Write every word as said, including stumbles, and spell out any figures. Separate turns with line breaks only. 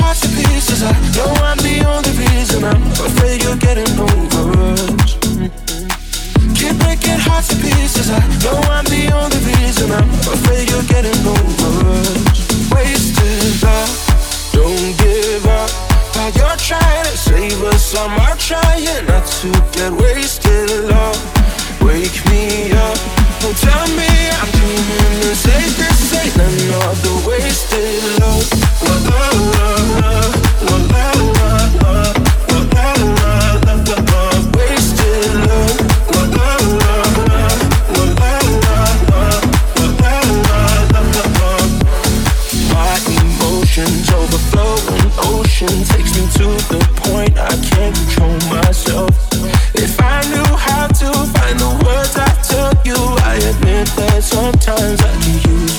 hearts to pieces. I know I'm the only reason. I'm afraid you're getting over us. Keep breaking hearts to pieces. I know I'm the only reason. I'm afraid you're getting over us. Wasted love, don't give up. While you're trying to save us, I'm out trying not to get wasted love. Wake me up, don't tell me I'm dreaming the safe. This ain't another wasted love. Whoa, whoa, whoa, whoa, whoa, whoa, whoa, whoa, whoa, whoa, wasted love. Whoa, whoa, whoa, whoa, whoa, whoa, whoa, whoa. My emotions overflowing, ocean takes me to the point I can't control myself. If I knew how to find the words I tell you, I admit that sometimes I can use